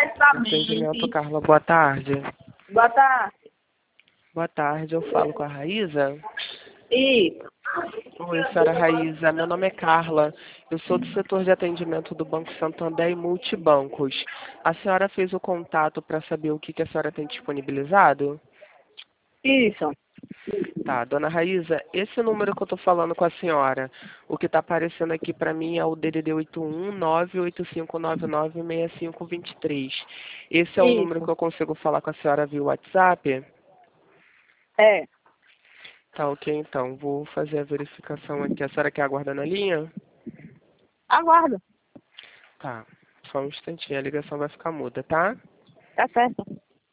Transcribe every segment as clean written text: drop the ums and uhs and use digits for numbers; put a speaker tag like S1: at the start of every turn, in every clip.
S1: Atendimento, Carla, boa tarde.
S2: Boa tarde.
S1: Boa tarde, eu falo com a Raíza.
S2: Isso.
S1: Oi, senhora Raíza, meu nome é Carla, eu sou do setor de atendimento do Banco Santander e Multibancos. A senhora fez o contato para saber o que a senhora tem disponibilizado?
S2: Isso.
S1: Tá, dona Raíza, esse número que eu tô falando com a senhora, o que tá aparecendo aqui para mim é o DDD 81985996523. Esse é o número que
S2: Isso.
S1: eu consigo falar com a senhora via WhatsApp?
S2: É.
S1: Tá, ok, então. Vou fazer a verificação aqui. A senhora quer aguardar na linha?
S2: Aguardo.
S1: Tá. Só um instantinho. A ligação vai ficar muda, tá?
S2: Tá certo.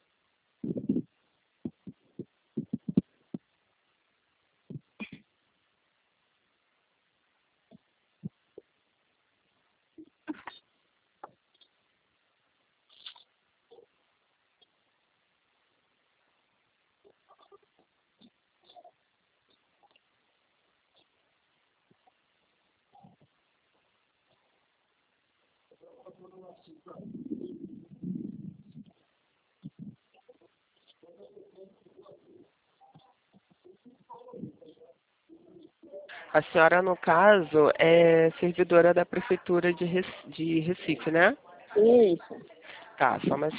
S1: A senhora, no caso, é servidora da Prefeitura de Recife, né?
S2: Isso.
S1: Tá, só mais...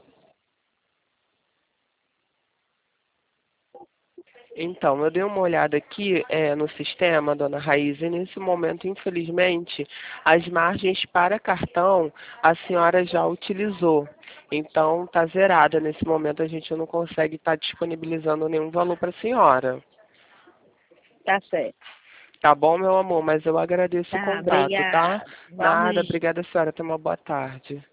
S1: Então, eu dei uma olhada aqui no sistema, dona Raíza, e nesse momento, infelizmente, as margens para cartão a senhora já utilizou. Então, tá zerada. Nesse momento, a gente não consegue estar disponibilizando nenhum valor para a senhora.
S2: Tá certo.
S1: Tá bom, meu amor, mas eu agradeço o
S2: Tá,
S1: contato, tá?
S2: obrigada.
S1: Nada,
S2: Igualmente.
S1: obrigada, senhora. Tenha uma boa tarde.